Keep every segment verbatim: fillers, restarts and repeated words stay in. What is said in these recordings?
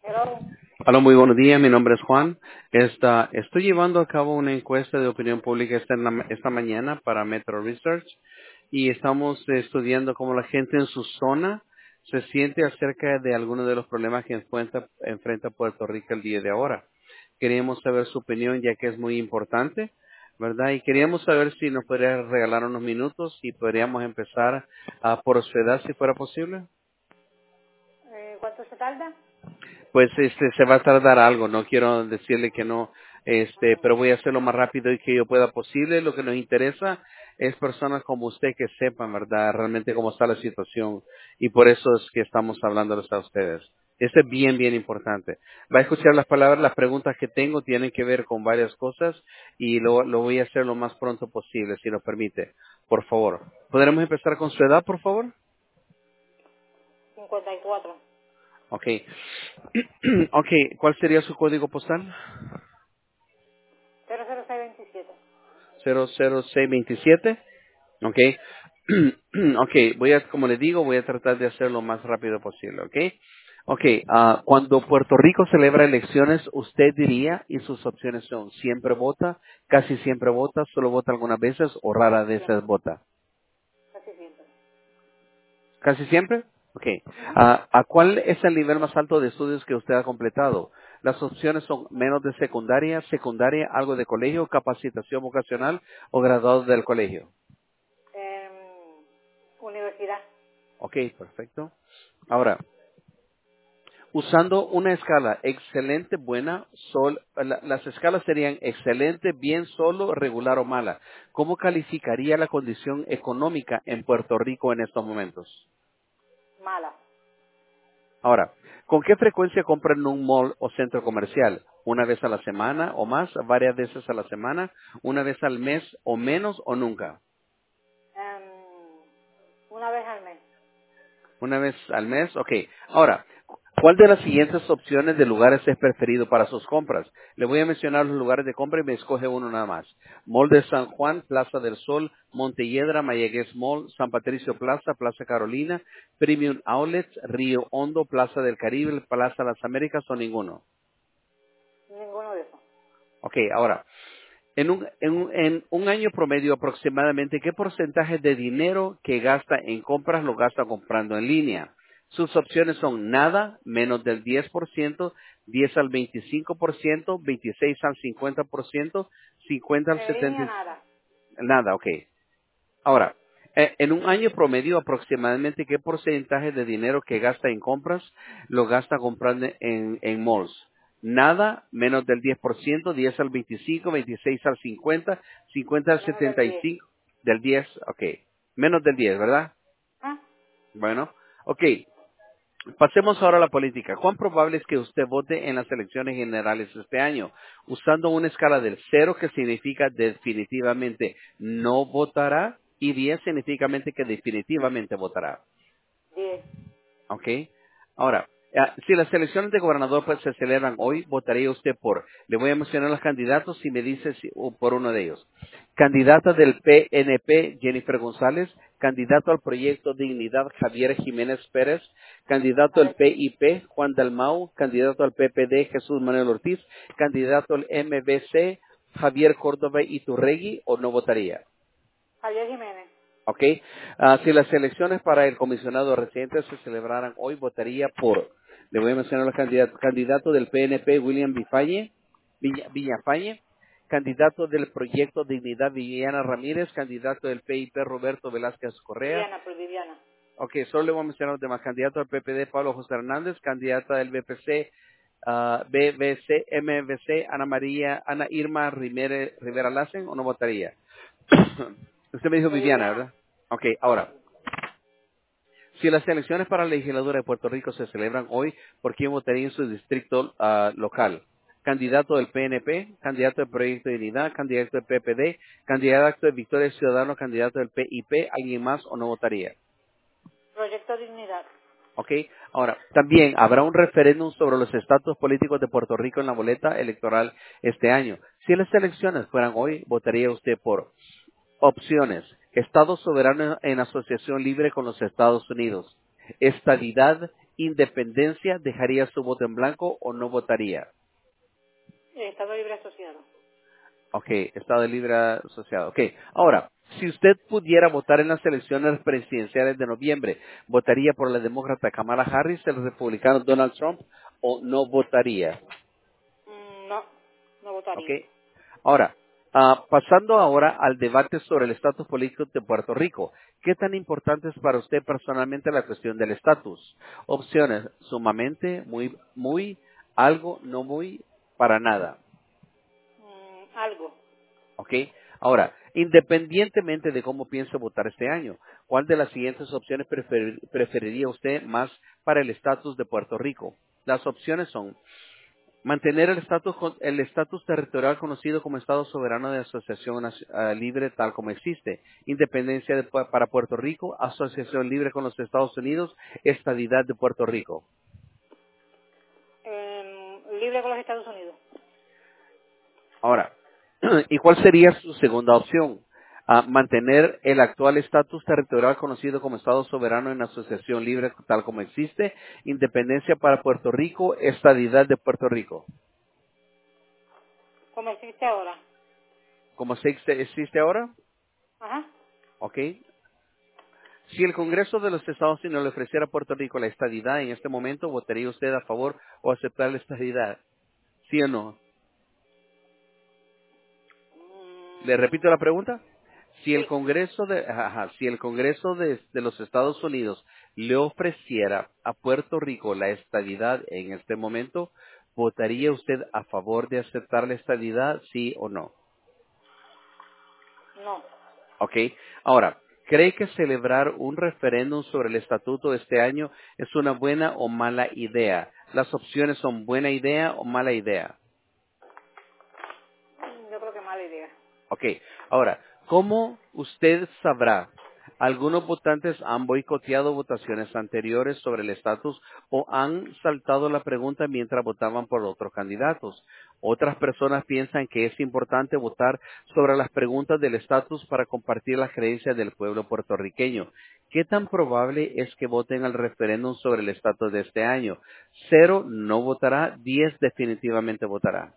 Hello. Hola, muy buenos días. Mi nombre es Juan. Esta, estoy llevando a cabo una encuesta de opinión pública esta, en la- esta mañana para Metro Research y estamos eh, estudiando cómo la gente en su zona se siente acerca de algunos de los problemas que enfrenta, enfrenta Puerto Rico el día de ahora. Queríamos saber su opinión ya que es muy importante, ¿verdad? Y queríamos saber si nos podría regalar unos minutos y podríamos empezar a por su edad si fuera posible. Eh, ¿Cuánto se tarda? Pues este se va a tardar algo, no quiero decirle que no, este, Ajá. pero voy a hacerlo más rápido y que yo pueda posible. Lo que nos interesa es personas como usted que sepan, ¿verdad?, realmente cómo está la situación y por eso es que estamos hablándoles a ustedes. Esto es bien, bien importante. Va a escuchar las palabras, las preguntas que tengo tienen que ver con varias cosas y lo, lo voy a hacer lo más pronto posible, si lo permite. Por favor. ¿Podremos empezar con su edad, por favor? cincuenta y cuatro. Ok. Ok, ¿cuál sería su código postal? cero cero seis veintisiete. cero cero seis veintisiete. Ok. Ok, voy a, como le digo, voy a tratar de hacerlo lo más rápido posible, ok. Ok, ah, cuando Puerto Rico celebra elecciones, usted diría, y sus opciones son, siempre vota, casi siempre vota, solo vota algunas veces o rara veces Siempre. vota. Casi siempre. ¿Casi siempre? Ok. Ujú. Ah, ¿a cuál es el nivel más alto de estudios que usted ha completado? Las opciones son menos de secundaria, secundaria, algo de colegio, capacitación vocacional o graduado del colegio. Em, universidad. Ok, perfecto. Ahora, usando una escala excelente, buena, sol, la- las escalas serían excelente, bien, solo, regular o mala. ¿Cómo calificaría la condición económica en Puerto Rico en estos momentos? Mala. Ahora, ¿con qué frecuencia compran en un mall o centro comercial? ¿Una vez a la semana o más? ¿Varias veces a la semana? ¿Una vez al mes o menos o nunca? Em, una vez al mes. Una vez al mes, ok. Ahora, ¿cuál de las siguientes opciones de lugares es preferido para sus compras? Le voy a mencionar los lugares de compra y me escoge uno nada más. Mall de San Juan, Plaza del Sol, Montelledra, Mayagüez Mall, San Patricio Plaza, Plaza Carolina, Premium Outlets, Río Hondo, Plaza del Caribe, Plaza Las Américas o ninguno. Ninguno de esos. Ok, ahora, en un, en, un, en un año promedio aproximadamente, ¿qué porcentaje de dinero que gasta en compras lo gasta comprando en línea? Sus opciones son nada, menos del diez por ciento, diez al veinticinco por ciento, veintiséis al cincuenta por ciento, cincuenta al En setenta línea por ciento, nada. nada, ok. Ahora, eh, en un año promedio aproximadamente, ¿qué porcentaje de dinero que gasta en compras lo gasta comprando en, en malls? Nada, menos del diez por ciento, diez al veinticinco, veintiséis al cincuenta, cincuenta al Menos del diez. setenta y cinco, del diez, ok. Menos del diez, ¿verdad? ¿Ah? Bueno, ok. Pasemos ahora a la política. ¿Cuán probable es que usted vote en las elecciones generales este año? Usando una escala del cero, que significa definitivamente no votará, y diez significa que definitivamente votará. diez. ¿Ok? Ahora, ah, si las elecciones de gobernador pues, se celebran hoy, votaría usted por. Le voy a mencionar los candidatos y me dice si- o por uno de ellos. Candidata del P N P, Jennifer González. Candidato al proyecto Dignidad, Javier Jiménez Pérez. Candidato al Javier, P I P, Juan Dalmau. Candidato al P P D, Jesús Manuel Ortiz. Candidato al M B C, Javier Córdoba Iturregui, o no votaría. Javier Jiménez. ¿Ok? Ah, si las elecciones para el comisionado residente se celebraran hoy, votaría por, le voy a mencionar los candidatos, candidato del P N P, William Vifañe, Viña- Villafañe, candidato del proyecto Dignidad, Viviana Ramírez, candidato del P I P, Roberto Velázquez Correa. Viviana, por Viviana. Ok, solo le voy a mencionar los demás. Candidato del P P D, Pablo José Hernández, candidata del B P C, ah, B B C, M B C, Ana María, Ana Irma Rimere- Rivera Lassen, o no votaría. Usted me dijo Por Viviana, Viviana. ¿verdad? Ok, ahora, si las elecciones para la legislatura de Puerto Rico se celebran hoy, ¿por quién votaría en su distrito ah, local? Candidato del P N P, candidato del Proyecto de Unidad, candidato del P P D, candidato de Victoria Ciudadano, candidato del P I P, ¿alguien más o no votaría? Proyecto Dignidad. ¿Ok? Ahora, también habrá un referéndum sobre los estatus políticos de Puerto Rico en la boleta electoral este año. Si las elecciones fueran hoy, ¿votaría usted por? Opciones: Estado soberano en asociación libre con los Estados Unidos, estadidad, independencia, ¿dejaría su voto en blanco o no votaría? Estado Libre Asociado. Ok, Estado Libre Asociado. Ok, ahora, si usted pudiera votar en las elecciones presidenciales de noviembre, ¿votaría por la demócrata Kamala Harris, el republicano Donald Trump, o no votaría? Mm, no, no Ok, votaría. ahora, ah, pasando ahora al debate sobre el estatus político de Puerto Rico, ¿qué tan importante es para usted personalmente la cuestión del estatus? Opciones, sumamente, muy, muy, algo, no muy, para nada. Mm, algo. ¿Ok? Ahora, independientemente de cómo piense votar este año, ¿cuál de las siguientes opciones prefer- preferiría usted más para el estatus de Puerto Rico? Las opciones son mantener el estatus con- el estatus territorial conocido como Estado Soberano de Asociación Naci- ah, Libre tal como existe, independencia de pu- para Puerto Rico, asociación libre con los Estados Unidos, estadidad de Puerto Rico. Eh, libre con los Estados Unidos. Ahora, ¿y cuál sería su segunda opción? Ah, mantener el actual estatus territorial conocido como Estado Soberano en Asociación Libre tal como existe, independencia para Puerto Rico, estadidad de Puerto Rico. Como existe ahora. ¿Cómo se ex- existe ahora? Ajá. ¿Ok? Si el Congreso de los Estados Unidos le ofreciera a Puerto Rico la estadidad en este momento, ¿votaría usted a favor o aceptar la estadidad? ¿Sí o no? Le Mm, repito la pregunta. Si el sí. Congreso de, ajá, si el Congreso de, de los Estados Unidos le ofreciera a Puerto Rico la estadidad en este momento, ¿votaría usted a favor de aceptar la estadidad, sí o no? No. ¿Ok? Ahora, ¿cree que celebrar un referéndum sobre el estatuto este año es una buena o mala idea? Las opciones son buena idea o mala idea. Mm, Yo creo que mala idea. Ok, ahora, ¿cómo usted sabrá? Algunos votantes han boicoteado votaciones anteriores sobre el estatus o han saltado la pregunta mientras votaban por otros candidatos. Otras personas piensan que es importante votar sobre las preguntas del estatus para compartir las creencias del pueblo puertorriqueño. ¿Qué tan probable es que voten al referéndum sobre el estatus de este año? Cero no votará, diez definitivamente votará.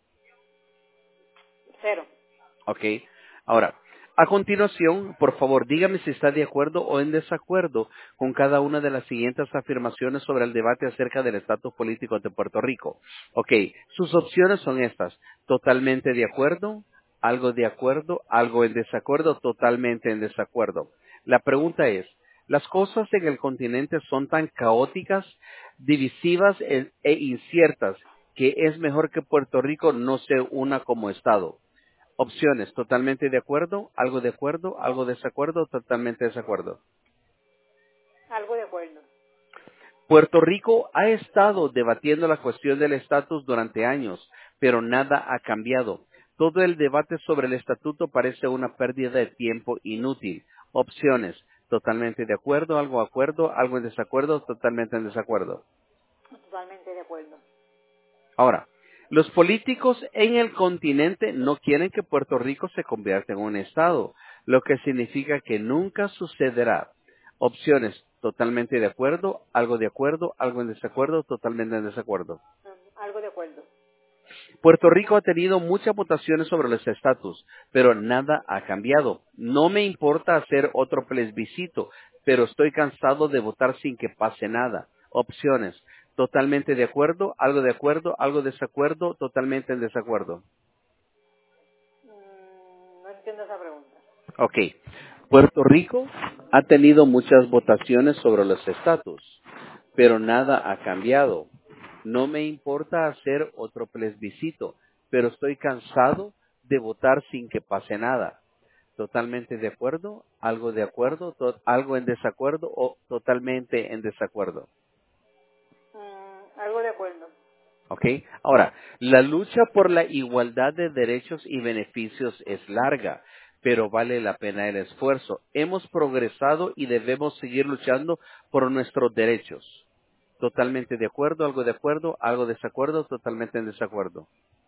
Cero. ¿Ok? Ahora, a continuación, por favor, dígame si está de acuerdo o en desacuerdo con cada una de las siguientes afirmaciones sobre el debate acerca del estatus político de Puerto Rico. Ok, sus opciones son estas. Totalmente de acuerdo, algo de acuerdo, algo en desacuerdo, totalmente en desacuerdo. La pregunta es, ¿las cosas en el continente son tan caóticas, divisivas e, e inciertas que es mejor que Puerto Rico no se una como Estado? Opciones, totalmente de acuerdo, algo de acuerdo, algo de desacuerdo, totalmente de desacuerdo. Algo de acuerdo. Puerto Rico ha estado debatiendo la cuestión del estatus durante años, pero nada ha cambiado. Todo el debate sobre el estatuto parece una pérdida de tiempo inútil. Opciones, totalmente de acuerdo, algo de acuerdo, algo en desacuerdo, totalmente en desacuerdo. Totalmente de acuerdo. Ahora, los políticos en el continente no quieren que Puerto Rico se convierta en un estado, lo que significa que nunca sucederá. Opciones, totalmente de acuerdo, algo de acuerdo, algo en desacuerdo, totalmente en desacuerdo. Mm, Algo de acuerdo. Puerto Rico ha tenido muchas votaciones sobre los estatus, pero nada ha cambiado. No me importa hacer otro plebiscito, pero estoy cansado de votar sin que pase nada. Opciones. Totalmente de acuerdo, algo de acuerdo, algo de desacuerdo, totalmente en desacuerdo. Mm, No entiendo esa pregunta. Ok. Puerto Rico ha tenido muchas votaciones sobre los estatus, pero nada ha cambiado. No me importa hacer otro plebiscito, pero estoy cansado de votar sin que pase nada. Totalmente de acuerdo, algo de acuerdo, to- algo en desacuerdo o totalmente en desacuerdo. Mm, Algo de acuerdo. ¿Ok? Ahora, la lucha por la igualdad de derechos y beneficios es larga, pero vale la pena el esfuerzo. Hemos progresado y debemos seguir luchando por nuestros derechos. Totalmente de acuerdo, algo de acuerdo, algo de desacuerdo, totalmente en desacuerdo.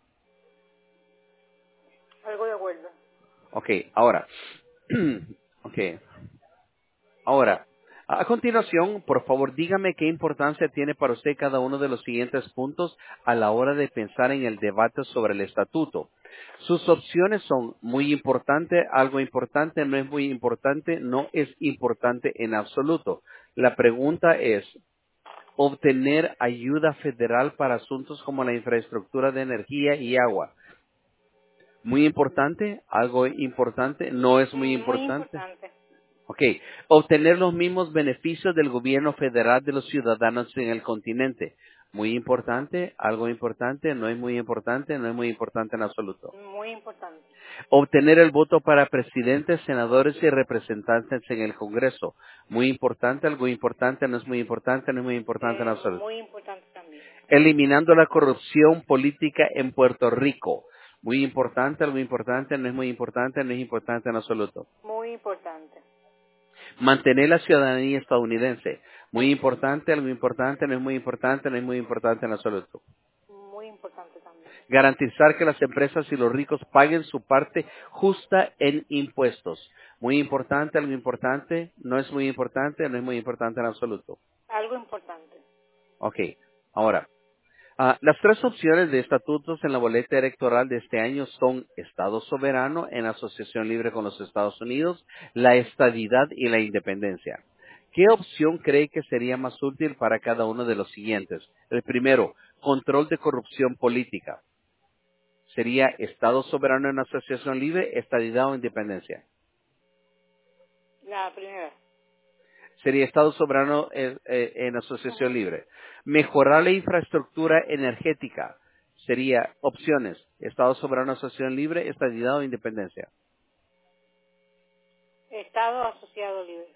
Algo de acuerdo. Ok, ahora, ok, ahora, A continuación, por favor, dígame qué importancia tiene para usted cada uno de los siguientes puntos a la hora de pensar en el debate sobre el estatuto. Sus opciones son muy importante, algo importante, no es muy importante, no es importante en absoluto. La pregunta es, obtener ayuda federal para asuntos como la infraestructura de energía y agua. Muy importante, algo importante, no es muy Muy importante. importante. Ok, obtener los mismos beneficios del gobierno federal de los ciudadanos en el continente. Muy importante, algo importante, no es muy importante, no es muy importante en absoluto. Muy importante. Obtener el voto para presidentes, senadores y representantes en el Congreso. Muy importante, algo importante, no es muy importante, no es muy importante en Eh, absoluto. muy importante también. Eliminando la corrupción política en Puerto Rico. Muy importante, algo importante, no es muy importante, no es importante en absoluto. Muy importante. Mantener la ciudadanía estadounidense. Muy importante, algo importante, no es muy importante, no es muy importante en absoluto. Muy importante también. Garantizar que las empresas y los ricos paguen su parte justa en impuestos. Muy importante, algo importante, no es muy importante, no es muy importante en absoluto. Algo importante. Ok, ahora, ah, las tres opciones de estatutos en la boleta electoral de este año son Estado soberano en asociación libre con los Estados Unidos, la estadidad y la independencia. ¿Qué opción cree que sería más útil para cada uno de los siguientes? El primero, control de corrupción política. Sería Estado soberano en asociación libre, estadidad o independencia. La primera. Sería Estado soberano en, eh, en asociación libre. Mejorar la infraestructura energética. Sería opciones, Estado soberano, asociación libre, estadidad o independencia. Estado asociado libre.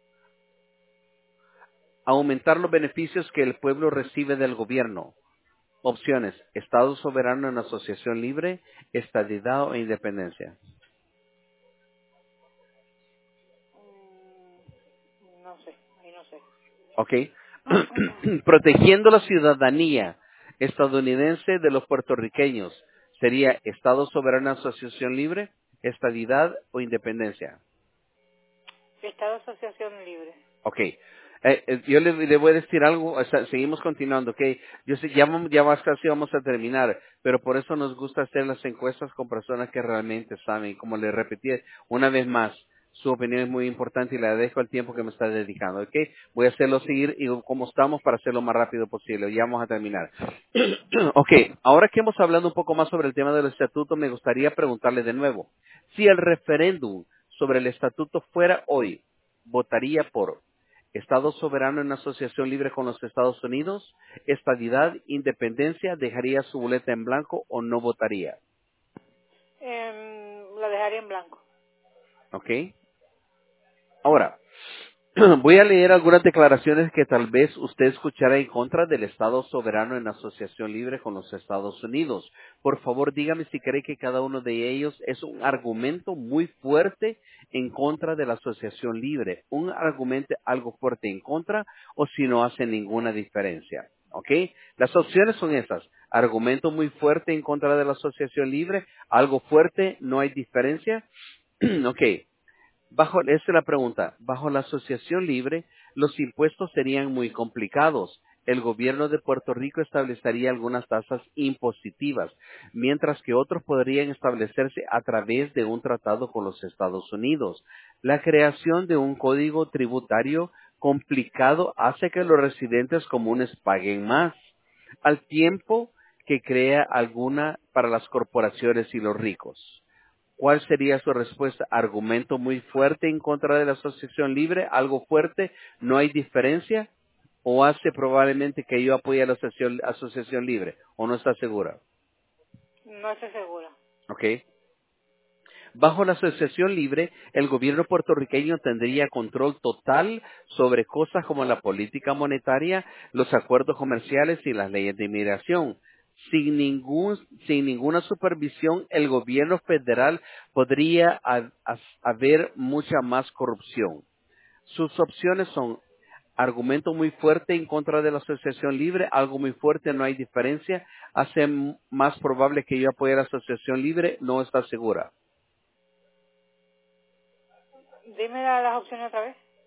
Aumentar los beneficios que el pueblo recibe del gobierno. Opciones, Estado soberano en asociación libre, estadidad o independencia. Mm, no sé. Ahí no sé. ¿Ok? Protegiendo la ciudadanía estadounidense de los puertorriqueños. Sería Estado soberano en asociación libre, estadidad o independencia. Estado asociación libre. Ok. Eh, eh, yo le, le voy a decir algo, o sea, seguimos continuando, ok. Yo sé, ya, vamos- ya más casi vamos a terminar, pero por eso nos gusta hacer las encuestas con personas que realmente saben. Y como le repetí una vez más, su opinión es muy importante y le dejo el tiempo que me está dedicando, ok. Voy a hacerlo seguir y como estamos para hacerlo lo más rápido posible. Ya vamos a terminar. Ok, ahora que hemos hablado un poco más sobre el tema del estatuto, me gustaría preguntarle de nuevo. Si el referéndum sobre el estatuto fuera hoy, ¿votaría por Estado soberano en asociación libre con los Estados Unidos, estadidad, independencia, dejaría su boleta en blanco o no votaría? Em, la dejaría en blanco. ¿Ok? Ahora, voy a leer algunas declaraciones que tal vez usted escuchará en contra del Estado soberano en asociación libre con los Estados Unidos. Por favor, dígame si cree que cada uno de ellos es un argumento muy fuerte en contra de la asociación libre, un argumento algo fuerte en contra o si no hace ninguna diferencia. ¿Ok? Las opciones son estas. Argumento muy fuerte en contra de la asociación libre, algo fuerte, no hay diferencia. Ok. Bajo, esa es la pregunta. Bajo la asociación libre, los impuestos serían muy complicados. El gobierno de Puerto Rico establecería algunas tasas impositivas, mientras que otros podrían establecerse a través de un tratado con los Estados Unidos. La creación de un código tributario complicado hace que los residentes comunes paguen más, al tiempo que crea alguna para las corporaciones y los ricos. ¿Cuál sería su respuesta? ¿Argumento muy fuerte en contra de la asociación libre? ¿Algo fuerte? ¿No hay diferencia? ¿O hace probablemente que yo apoye a la asociación, asociación libre? ¿O no está segura? No estoy segura. ¿Ok? Bajo la asociación libre, el gobierno puertorriqueño tendría control total sobre cosas como la política monetaria, los acuerdos comerciales y las leyes de inmigración. Sin, ningún, sin ninguna supervisión, el gobierno federal podría ha- ha- haber mucha más corrupción. Sus opciones son argumento muy fuerte en contra de la asociación libre, algo muy fuerte, no hay diferencia, hace m- más probable que yo apoye la asociación libre, no está segura. Dime la- las opciones otra vez.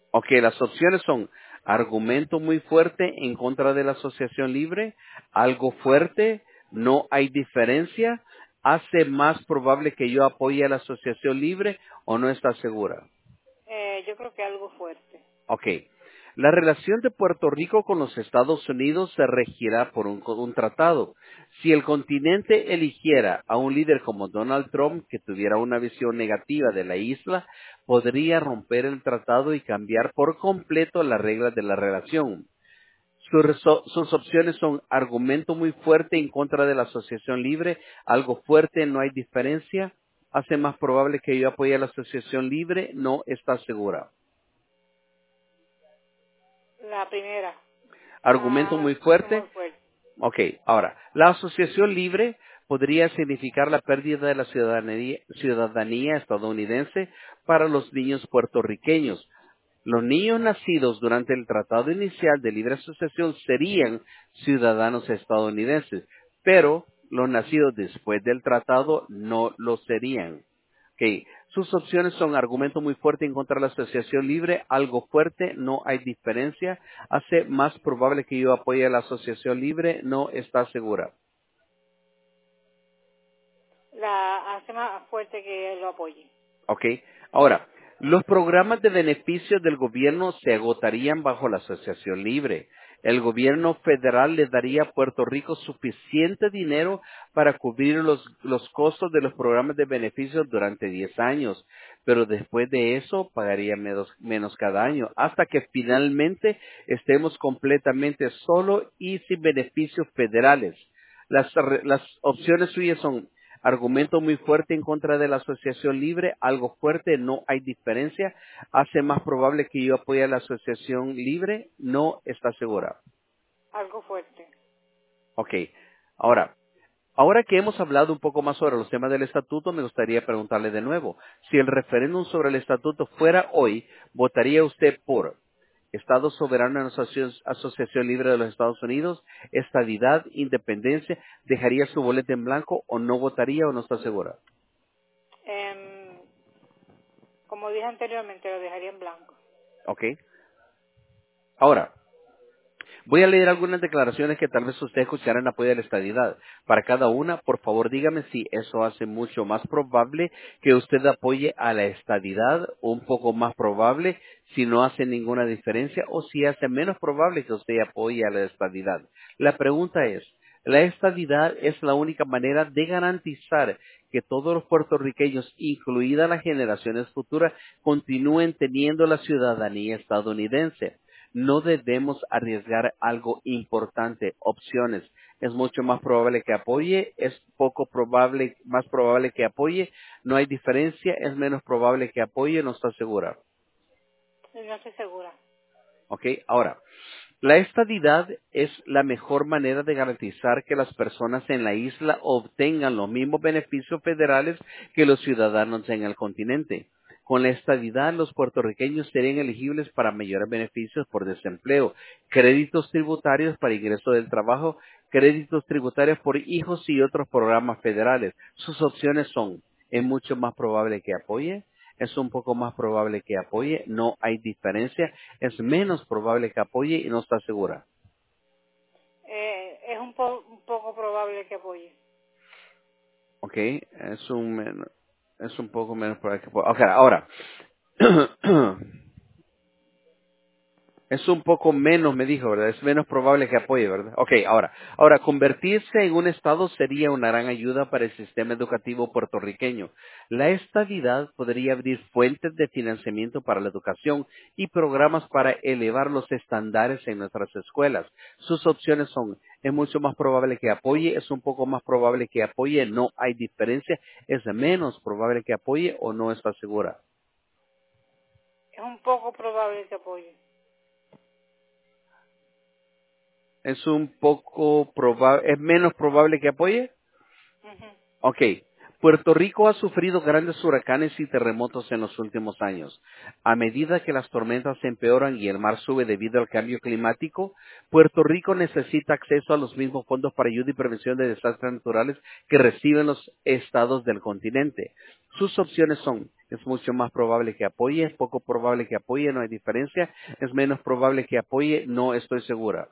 Ok, las opciones son argumento muy fuerte en contra de la asociación libre, algo fuerte, no hay diferencia, hace más probable que yo apoye a la asociación libre o no está segura. Eh, yo creo que algo fuerte. Ok. La relación de Puerto Rico con los Estados Unidos se regirá por un, un tratado. Si el continente eligiera a un líder como Donald Trump que tuviera una visión negativa de la isla, podría romper el tratado y cambiar por completo las reglas de la relación. Sus, reso- sus opciones son argumento muy fuerte en contra de la asociación libre, algo fuerte, no hay diferencia, hace más probable que yo apoye a la asociación libre, no está segura. La primera. Argumento Ah, muy argumento fuerte. muy fuerte. Ok, ahora, la asociación libre podría significar la pérdida de la ciudadanía, ciudadanía estadounidense para los niños puertorriqueños. Los niños nacidos durante el Tratado Inicial de Libre Asociación serían ciudadanos estadounidenses, pero los nacidos después del tratado no lo serían. Ok, sus opciones son argumento muy fuerte en contra de la asociación libre, algo fuerte, no hay diferencia, hace más probable que yo apoye a la asociación libre, no está segura. La hace más fuerte que lo apoye. ¿Ok? Ahora, los programas de beneficios del gobierno se agotarían bajo la asociación libre. El gobierno federal le daría a Puerto Rico suficiente dinero para cubrir los, los costos de los programas de beneficios durante diez años, pero después de eso pagaría menos, menos cada año, hasta que finalmente estemos completamente solo y sin beneficios federales. Las, re- las opciones suyas son argumento muy fuerte en contra de la asociación libre, algo fuerte, no hay diferencia, hace más probable que yo apoye a la asociación libre, no está segura. Algo fuerte. Ok, ahora, ahora que hemos hablado un poco más sobre los temas del estatuto, me gustaría preguntarle de nuevo, si el referéndum sobre el estatuto fuera hoy, ¿votaría usted por Estado soberano en asociación, asociación libre de los Estados Unidos, estadidad, independencia, dejaría su boleta en blanco o no votaría o no está segura? Em, como dije anteriormente, lo dejaría en blanco. Ok. Ahora, voy a leer algunas declaraciones que tal vez usted escuchará en apoyo de la estadidad. Para cada una, por favor, dígame si eso hace mucho más probable que usted apoye a la estadidad, o un poco más probable si no hace ninguna diferencia, o si hace menos probable que usted apoye a la estadidad. La pregunta es, ¿la estadidad es la única manera de garantizar que todos los puertorriqueños, incluidas las generaciones futuras, continúen teniendo la ciudadanía estadounidense? No debemos arriesgar algo importante, opciones. Es mucho más probable que apoye, es poco probable, más probable que apoye, no hay diferencia, es menos probable que apoye, no está segura. No estoy segura. ¿Ok? Ahora, la estadidad es la mejor manera de garantizar que las personas en la isla obtengan los mismos beneficios federales que los ciudadanos en el continente. Con la estadidad, los puertorriqueños serían elegibles para mayores beneficios por desempleo, créditos tributarios para ingreso del trabajo, créditos tributarios por hijos y otros programas federales. Sus opciones son, es mucho más probable que apoye, es un poco más probable que apoye, no hay diferencia, es menos probable que apoye y no está segura. Eh, es un, po- un poco probable que apoye. ¿Ok? Es un, men- es un poco menos probable que apoye. Ok, ahora. Es un poco menos, me dijo, ¿verdad? Es menos probable que apoye, ¿verdad? Ok, ahora. Ahora, convertirse en un Estado sería una gran ayuda para el sistema educativo puertorriqueño. La estadidad podría abrir fuentes de financiamiento para la educación y programas para elevar los estándares en nuestras escuelas. Sus opciones son, es mucho más probable que apoye, es un poco más probable que apoye, no hay diferencia, es menos probable que apoye o no está segura. Es un poco probable que apoye. Es un poco probable, es menos probable que apoye. Ujú. Ok, Puerto Rico ha sufrido grandes huracanes y terremotos en los últimos años. A medida que las tormentas se empeoran y el mar sube debido al cambio climático, Puerto Rico necesita acceso a los mismos fondos para ayuda y prevención de desastres naturales que reciben los estados del continente. Sus opciones son: es mucho más probable que apoye, es poco probable que apoye, no hay diferencia, es menos probable que apoye, no estoy segura.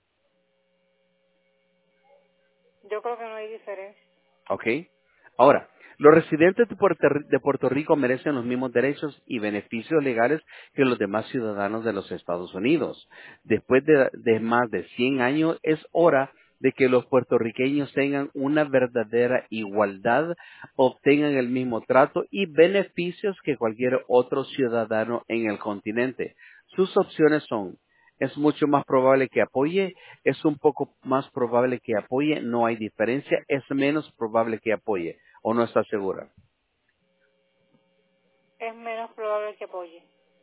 Yo creo que no hay diferencia. ¿Ok? Ahora, los residentes de Puerto, de Puerto Rico merecen los mismos derechos y beneficios legales que los demás ciudadanos de los Estados Unidos. Después de, de más de cien años, es hora de que los puertorriqueños tengan una verdadera igualdad, obtengan el mismo trato y beneficios que cualquier otro ciudadano en el continente. Sus opciones son: es mucho más probable que apoye, es un poco más probable que apoye, no hay diferencia, es menos probable que apoye, o no está segura. Es menos probable que apoye.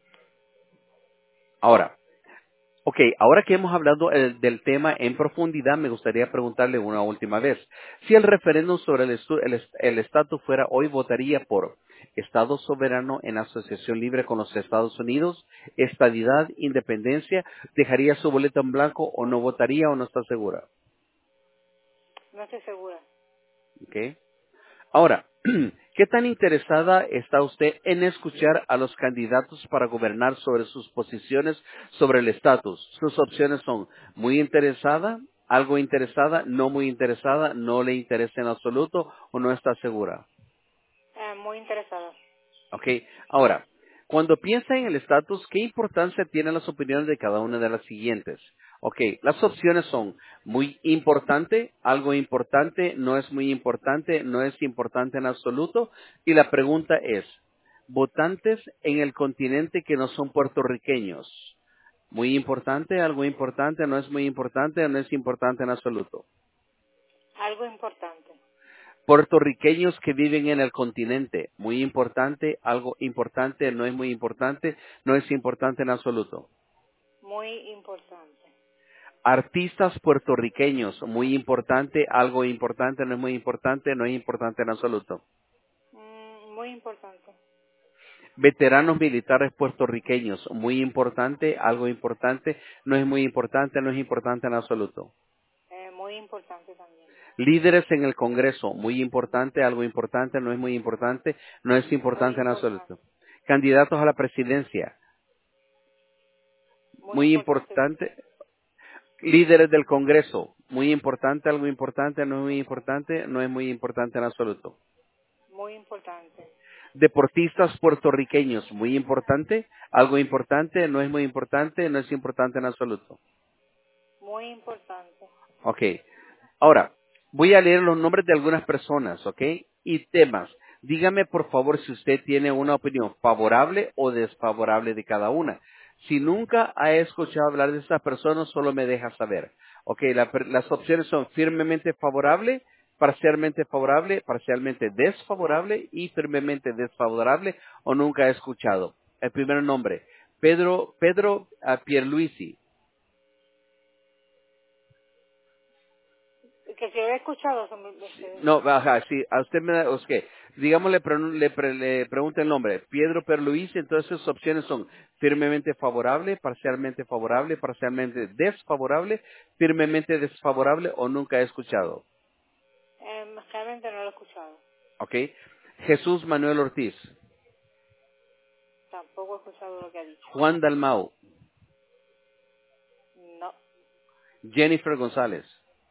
Ahora, ok, ahora que hemos hablado eh, del tema en profundidad, me gustaría preguntarle una última vez. Si el referéndum sobre el estu- el est- el estatus fuera hoy, ¿votaría por Estado soberano en asociación libre con los Estados Unidos, estadidad, independencia? ¿Dejaría su boleto en blanco o no votaría o no está segura? No estoy segura. Ok. Ahora, ¿qué tan interesada está usted en escuchar a los candidatos para gobernar sobre sus posiciones sobre el estatus? Sus opciones son: muy interesada, algo interesada, no muy interesada, no le interesa en absoluto o no está segura. Eh, muy interesada. ¿Ok? Ahora, cuando piensa en el estatus, ¿qué importancia tienen las opiniones de cada una de las siguientes? Ok, las opciones son: muy importante, algo importante, no es muy importante, no es importante en absoluto. Y la pregunta es: votantes en el continente que no son puertorriqueños. Muy importante, algo importante, no es muy importante, no es importante en absoluto. Algo importante. Puertorriqueños que viven en el continente. Muy importante, algo importante, no es muy importante, no es importante en absoluto. Muy importante. Artistas puertorriqueños. Muy importante, algo importante, no es muy importante, no es importante en absoluto. Mm, muy importante. Veteranos militares puertorriqueños. Muy importante, algo importante, no es muy importante, no es importante en absoluto. Eh, muy importante también. Líderes en el Congreso, muy importante, algo importante, no es muy importante, no es Muy importante en importante. absoluto. Candidatos a la presidencia, Muy muy importante también. importante. Líderes del Congreso, muy importante, algo importante, no es muy importante, no es muy importante en absoluto. Muy importante. Deportistas puertorriqueños, muy importante, algo importante, no es muy importante, no es importante en absoluto. Muy importante. Ok. Ahora, voy a leer los nombres de algunas personas, ¿ok? Y temas. Dígame, por favor, si usted tiene una opinión favorable o desfavorable de cada una. Si nunca ha escuchado hablar de esas personas, solo me deja saber. Ok, la per- las opciones son firmemente favorable, parcialmente favorable, parcialmente desfavorable y firmemente desfavorable o nunca he escuchado. El primer nombre, Pedro, Pedro ah, Pierluisi. Que si había escuchado sobre... este, No, ajá, sí, a usted me da, es que, digamos, le, pre- le, pre- le pregunta el nombre, Pedro Perluisi, entonces sus opciones son firmemente favorable, parcialmente favorable, parcialmente desfavorable, firmemente desfavorable o nunca he escuchado. eh, realmente no lo he escuchado. ¿Ok? Jesús Manuel Ortiz, Tampoco he escuchado lo que ha dicho. Juan Dalmau, No. Jennifer González.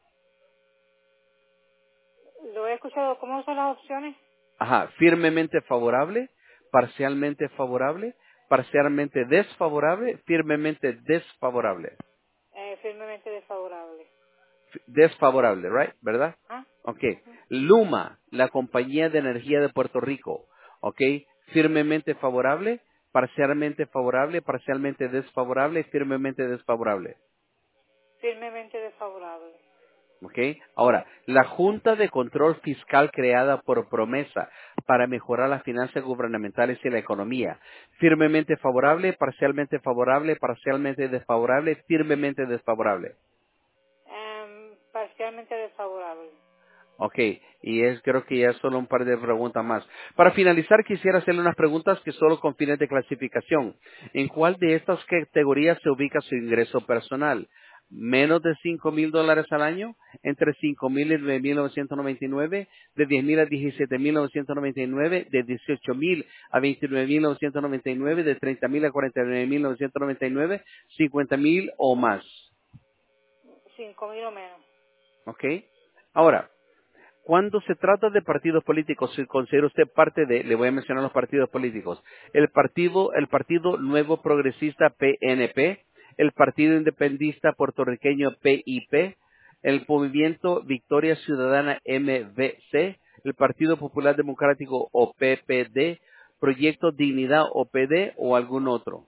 Lo he escuchado. ¿Cómo son las opciones? Ajá, firmemente favorable, parcialmente favorable, parcialmente desfavorable, firmemente desfavorable. Eh, firmemente desfavorable. Desfavorable, right? ¿Verdad? ¿Ah? Ok. Ujú. Luma, la compañía de energía de Puerto Rico. Ok. Firmemente favorable, parcialmente favorable, parcialmente desfavorable, firmemente desfavorable. Firmemente desfavorable. Ok. Ahora, la Junta de Control Fiscal creada por Promesa para mejorar las finanzas gubernamentales y la economía. Firmemente favorable, parcialmente favorable, parcialmente desfavorable, firmemente desfavorable. Em, parcialmente desfavorable. Ok, y es creo que ya es solo un par de preguntas más. Para finalizar, quisiera hacerle unas preguntas que solo con fines de clasificación. ¿En cuál de estas categorías se ubica su ingreso personal? ¿Menos de cinco mil dólares al año? ¿Entre cinco mil y nueve mil novecientos noventa y nueve? ¿De diez mil a diecisiete mil novecientos noventa y nueve? ¿De dieciocho mil a veintinueve mil novecientos noventa y nueve? ¿De treinta mil a cuarenta y nueve mil novecientos noventa y nueve? ¿cincuenta mil o más? Cinco mil o menos. ¿Ok? Ahora, cuando se trata de partidos políticos, si considera usted parte de, le voy a mencionar los partidos políticos, el partido, el Partido Nuevo Progresista P N P, el Partido Independentista Puertorriqueño P I P, el Movimiento Victoria Ciudadana M V C, el Partido Popular Democrático o P P D, Proyecto Dignidad o P D o algún otro.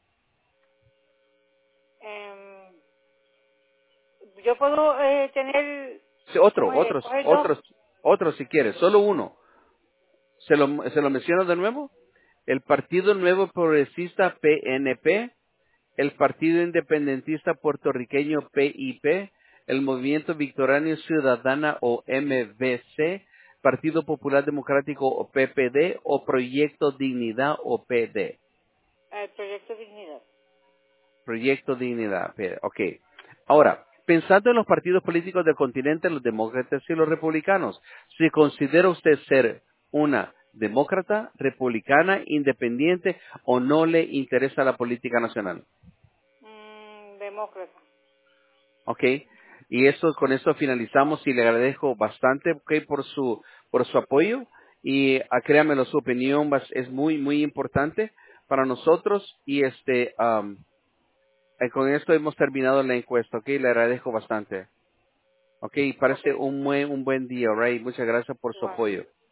Em, yo puedo eh, tener, Sí, otro, ¿cómo es? otros, Coger dos. otros, otros si quiere, solo uno. ¿Se lo, se lo menciono de nuevo? El Partido Nuevo Progresista P N P, el Partido Independentista Puertorriqueño P I P, el Movimiento Victoria Ciudadana o M V C, Partido Popular Democrático o P P D o Proyecto Dignidad o P D. El proyecto Dignidad. Proyecto Dignidad, P D. Ok. Ahora, pensando en los partidos políticos del continente, los demócratas y los republicanos, si considera usted ser una demócrata, republicana, independiente o no le interesa la política nacional. Mm, demócrata. ¿Ok? Y eso, con eso finalizamos y le agradezco bastante, ¿ok? Por su, por su apoyo y ah, créamelo, su opinión vas- es muy, muy importante para nosotros y este, am, eh, con esto hemos terminado la encuesta, ¿ok? Le agradezco bastante. ¿Ok? Ok, Parece un buen, un buen día, ¿right? Muchas gracias por su igual. apoyo.